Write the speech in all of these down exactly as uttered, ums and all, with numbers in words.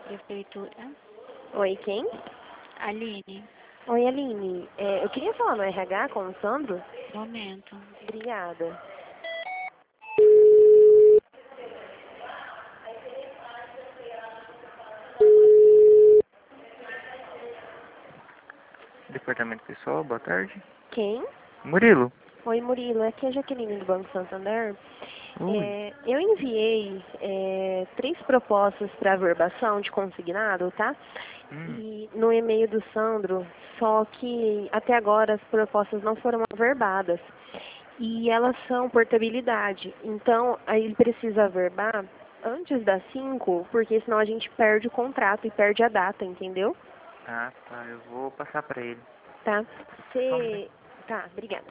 Prefeitura. Oi, quem? Aline, Oi, Aline. É, eu queria falar no R H com o Sandro. momento. Obrigada. Departamento pessoal, boa tarde. Quem? Murilo. Oi, Murilo. Aqui é a Jaqueline do Banco Santander. Oi. É, eu enviei é, três propostas para averbação de consignado, tá? Hum. E no e-mail do Sandro, só que até agora as propostas não foram averbadas. E elas são portabilidade. Então, aí ele precisa averbar antes das cinco, porque senão a gente perde o contrato e perde a data, entendeu? Ah, tá. Eu vou passar pra ele. Tá? Só um minuto. Você... Tá, obrigada.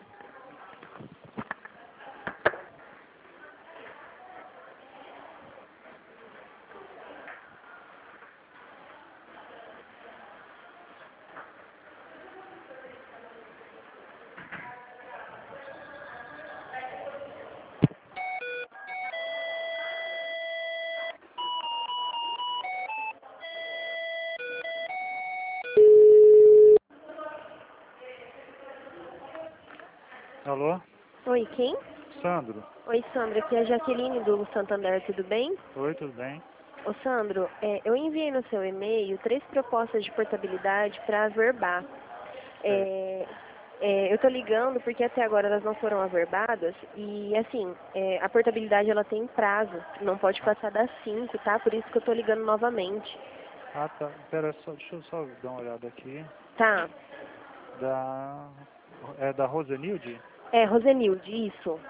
Alô? Oi, quem? Sandro? Oi, Sandro. Aqui é a Jaqueline do Santander, tudo bem? Oi, tudo bem? Ô, Sandro, é, eu enviei no seu e-mail três propostas de portabilidade para averbar. Sei. É, é, eu estou ligando porque até agora elas não foram averbadas e, assim, é, a portabilidade ela tem prazo, não pode passar das cinco, tá? Por isso que eu estou ligando novamente. Ah, tá. Pera, só, deixa eu só dar uma olhada aqui. Tá. Da... É da Rosenilde? É, Rosenilde, isso.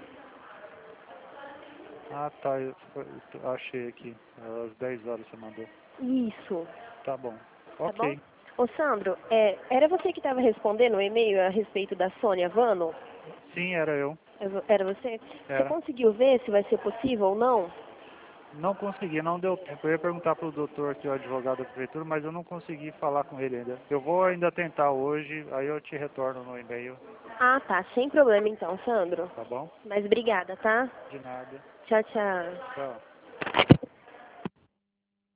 Ah, tá. Eu, eu achei aqui. Às dez horas você mandou. Isso. Tá bom. Tá bom? Ok. Ô, Sandro, é, era você que estava respondendo o e-mail a respeito da Sônia Vano? Sim, era eu. Era você? Você Era. conseguiu ver se vai ser possível ou não? Não consegui, não deu tempo. Eu ia perguntar pro doutor aqui, o advogado da prefeitura, mas eu não consegui falar com ele ainda. Eu vou ainda tentar hoje, aí eu te retorno no e-mail, Ah, tá. Sem problema então, Sandro. tá bom? Mas obrigada, tá? De nada. Tchau, tchau. Tchau.